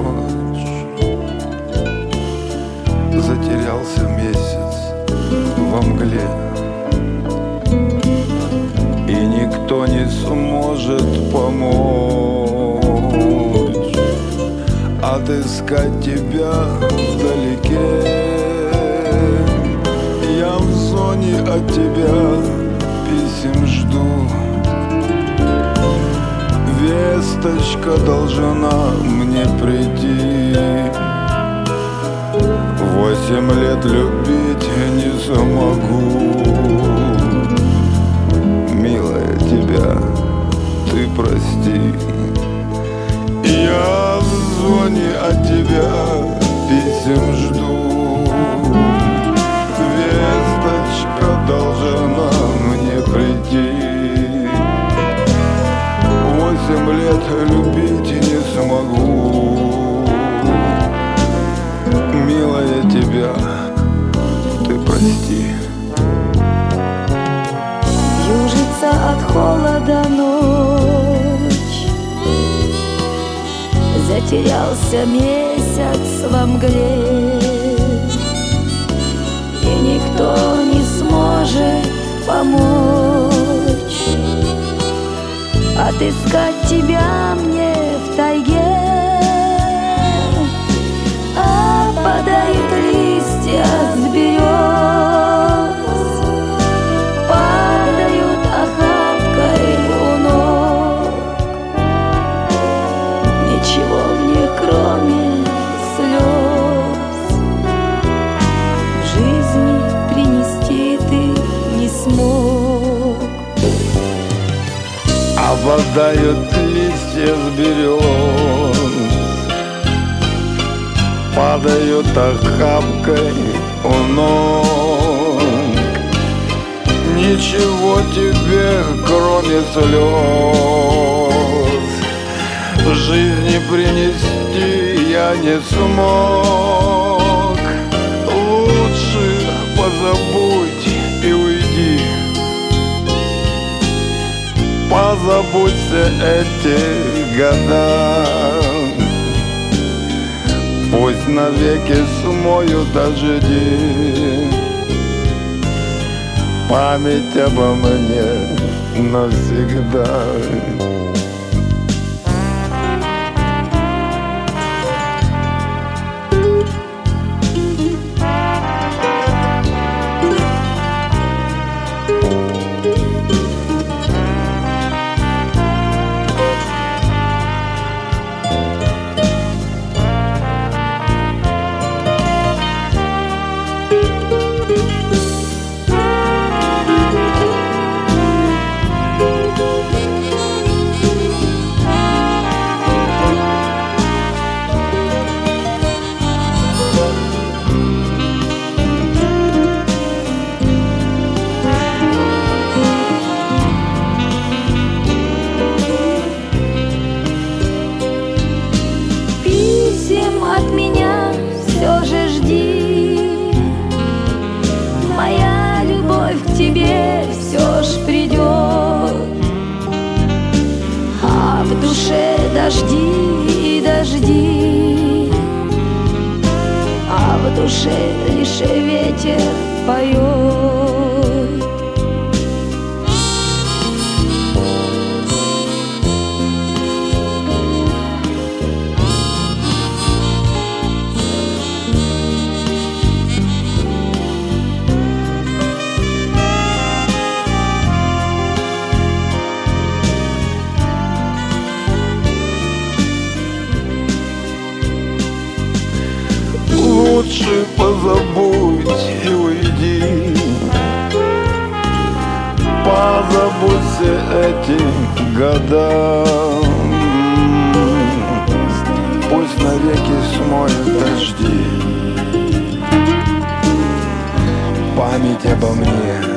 ночь. Затерялся месяц во мгле, и никто не сможет помочь отыскать тебя вдалеке. Я в зоне от тебя писем жду. Весточка должна мне прийти. 8 лет любить не смогу. Милая, тебя ты прости. Я в зоне от тебя писем жду. Весточка должна мне прийти. 8 лет любить не смогу. Милая, тебя ты прости. Южится от холода ночь, затерялся месяц во мгле, и никто не сможет помочь отыскать тебя мне в тайге. Падают листья с берез, падают охапкой у ног. Ничего мне, кроме слез, в жизни принести ты не смог. Опадают листья с берез, падают охапкой у ног. Ничего тебе, кроме слез, в жизни принести я не смог. Лучше позабудь и уйди. Позабудься эти года. Пусть навеки смою дожди. Память обо мне навсегда. От меня все же жди. Моя любовь к тебе все ж придет, а в душе дожди и дожди, а в душе лишь ветер поет. Лучше позабудь и уйди. Позабудься эти года. Пусть навеки смоют дожди. Память обо мне